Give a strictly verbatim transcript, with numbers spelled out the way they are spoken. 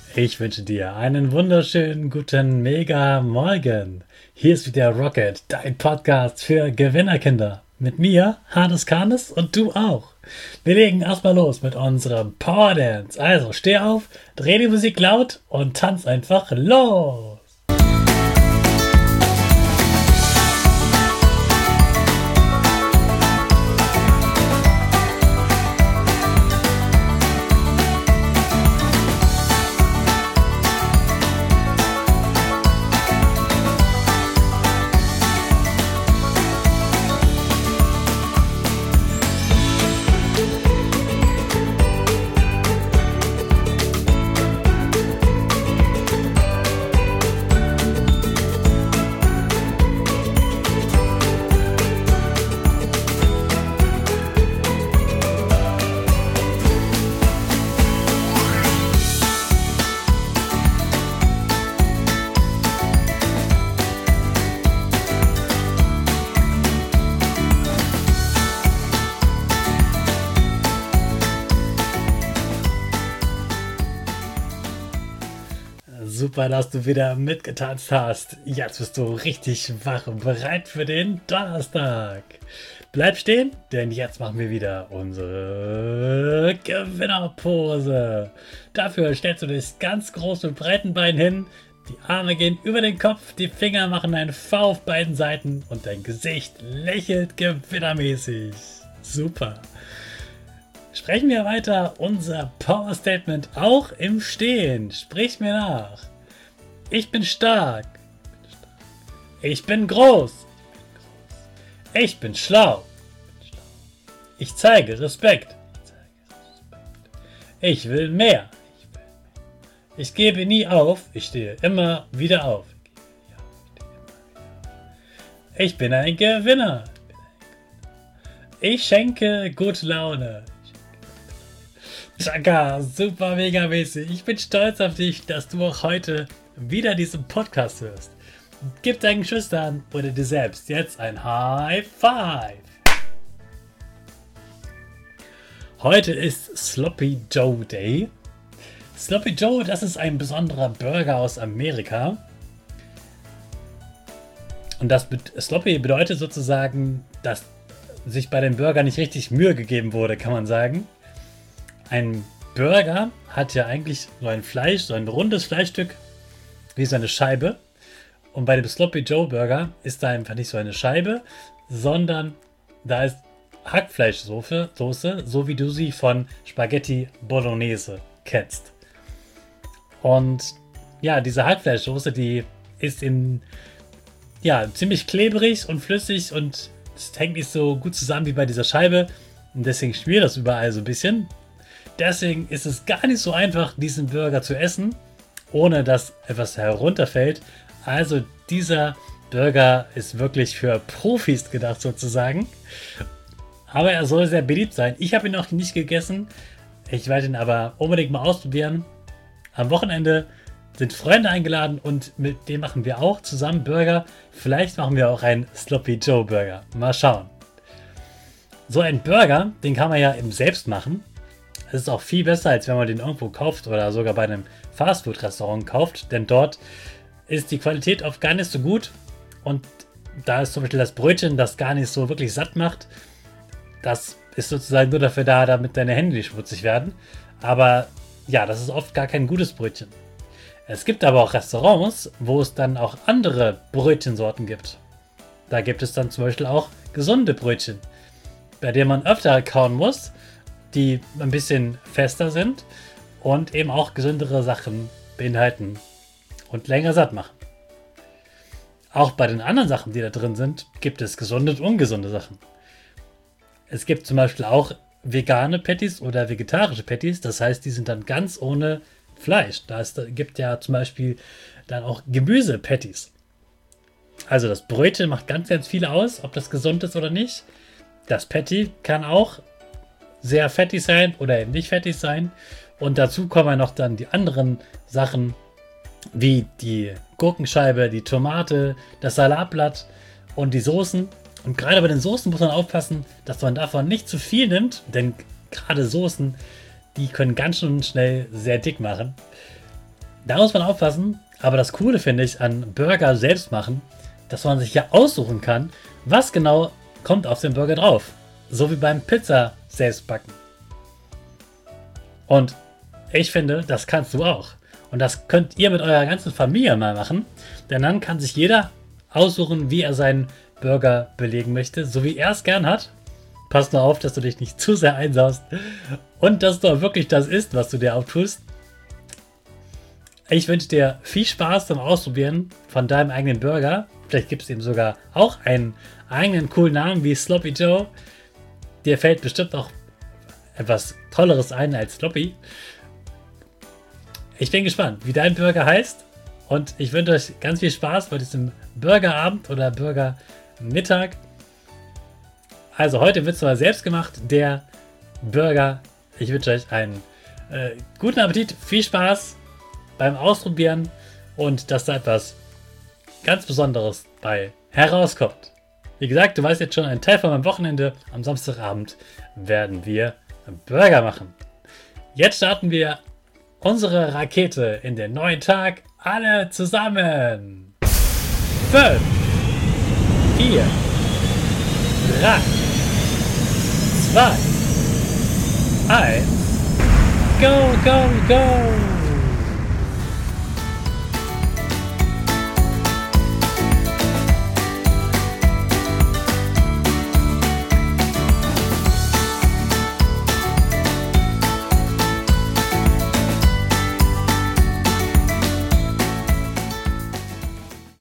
Ich wünsche dir einen wunderschönen guten Mega Morgen. Hier ist wieder Rocket, dein Podcast für Gewinnerkinder. Mit mir, Hannes Karnes, und du auch. Wir legen erstmal los mit unserem Power Dance. Also steh auf, dreh die Musik laut und tanz einfach los. Super, dass du wieder mitgetanzt hast. Jetzt bist du richtig wach und bereit für den Donnerstag. Bleib stehen, denn jetzt machen wir wieder unsere Gewinnerpose. Dafür stellst du dich ganz groß mit breiten Beinen hin. Die Arme gehen über den Kopf, die Finger machen ein V auf beiden Seiten und dein Gesicht lächelt gewinnermäßig. Super. Sprechen wir weiter unser Power Statement auch im Stehen. Sprich mir nach. Ich bin stark. Ich bin groß. Ich bin schlau. Ich zeige Respekt. Ich will mehr. Ich gebe nie auf. Ich stehe immer wieder auf. Ich bin ein Gewinner. Ich schenke gute Laune. Chaka, super mega mäßig. Ich bin stolz auf dich, dass du auch heute wieder diesen Podcast hörst. Gib deinen Geschwistern oder dir selbst jetzt ein High Five. Heute ist Sloppy Joe Day. Sloppy Joe, das ist ein besonderer Burger aus Amerika. Und das Sloppy bedeutet sozusagen, dass sich bei dem Burger nicht richtig Mühe gegeben wurde, kann man sagen. Ein Burger hat ja eigentlich so ein Fleisch, so ein rundes Fleischstück, wie so eine Scheibe. Und bei dem Sloppy Joe Burger ist da einfach nicht so eine Scheibe, sondern da ist Hackfleischsoße, Soße, so wie du sie von Spaghetti Bolognese kennst. Und ja, diese Hackfleischsoße, die ist in, ja, ziemlich klebrig und flüssig und es hängt nicht so gut zusammen wie bei dieser Scheibe. Und deswegen schmiert das überall so ein bisschen. Deswegen ist es gar nicht so einfach, diesen Burger zu essen, ohne dass etwas herunterfällt. Also dieser Burger ist wirklich für Profis gedacht sozusagen. Aber er soll sehr beliebt sein. Ich habe ihn noch nicht gegessen. Ich werde ihn aber unbedingt mal ausprobieren. Am Wochenende sind Freunde eingeladen und mit denen machen wir auch zusammen Burger. Vielleicht machen wir auch einen Sloppy Joe Burger. Mal schauen. So ein Burger, den kann man ja eben selbst machen. Es ist auch viel besser, als wenn man den irgendwo kauft oder sogar bei einem Fastfood-Restaurant kauft, denn dort ist die Qualität oft gar nicht so gut und da ist zum Beispiel das Brötchen, das gar nicht so wirklich satt macht. Das ist sozusagen nur dafür da, damit deine Hände nicht schmutzig werden. Aber ja, das ist oft gar kein gutes Brötchen. Es gibt aber auch Restaurants, wo es dann auch andere Brötchensorten gibt. Da gibt es dann zum Beispiel auch gesunde Brötchen, bei denen man öfter kauen muss, die ein bisschen fester sind und eben auch gesündere Sachen beinhalten und länger satt machen. Auch bei den anderen Sachen, die da drin sind, gibt es gesunde und ungesunde Sachen. Es gibt zum Beispiel auch vegane Patties oder vegetarische Patties, das heißt, die sind dann ganz ohne Fleisch. Da ist, gibt ja zum Beispiel dann auch Gemüse-Patties. Also das Brötchen macht ganz, ganz viel aus, ob das gesund ist oder nicht. Das Patty kann auch sehr fettig sein oder eben nicht fettig sein. Und dazu kommen noch dann die anderen Sachen, wie die Gurkenscheibe, die Tomate, das Salatblatt und die Soßen. Und gerade bei den Soßen muss man aufpassen, dass man davon nicht zu viel nimmt, denn gerade Soßen, die können ganz schön schnell sehr dick machen. Da muss man aufpassen, aber das Coole finde ich an Burger selbst machen, dass man sich ja aussuchen kann, was genau kommt auf den Burger drauf. So wie beim Pizza selbst backen. Und ich finde, das kannst du auch. Und das könnt ihr mit eurer ganzen Familie mal machen, denn dann kann sich jeder aussuchen, wie er seinen Burger belegen möchte, so wie er es gern hat. Pass nur auf, dass du dich nicht zu sehr einsaust und dass du auch wirklich das isst, was du dir auftust. Ich wünsche dir viel Spaß beim Ausprobieren von deinem eigenen Burger. Vielleicht gibt es ihm sogar auch einen eigenen coolen Namen wie Sloppy Joe. Dir fällt bestimmt auch etwas Tolleres ein als Sloppy. Ich bin gespannt, wie dein Burger heißt. Und ich wünsche euch ganz viel Spaß bei diesem Burgerabend oder Burgermittag. Also heute wird es mal selbst gemacht, der Burger. Ich wünsche euch einen äh, guten Appetit, viel Spaß beim Ausprobieren und dass da etwas ganz Besonderes bei herauskommt. Wie gesagt, du weißt jetzt schon, ein Teil von meinem Wochenende. Am Samstagabend werden wir Burger machen. Jetzt starten wir unsere Rakete in den neuen Tag. Alle zusammen. fünf, vier, drei, zwei, eins. Go, go, go!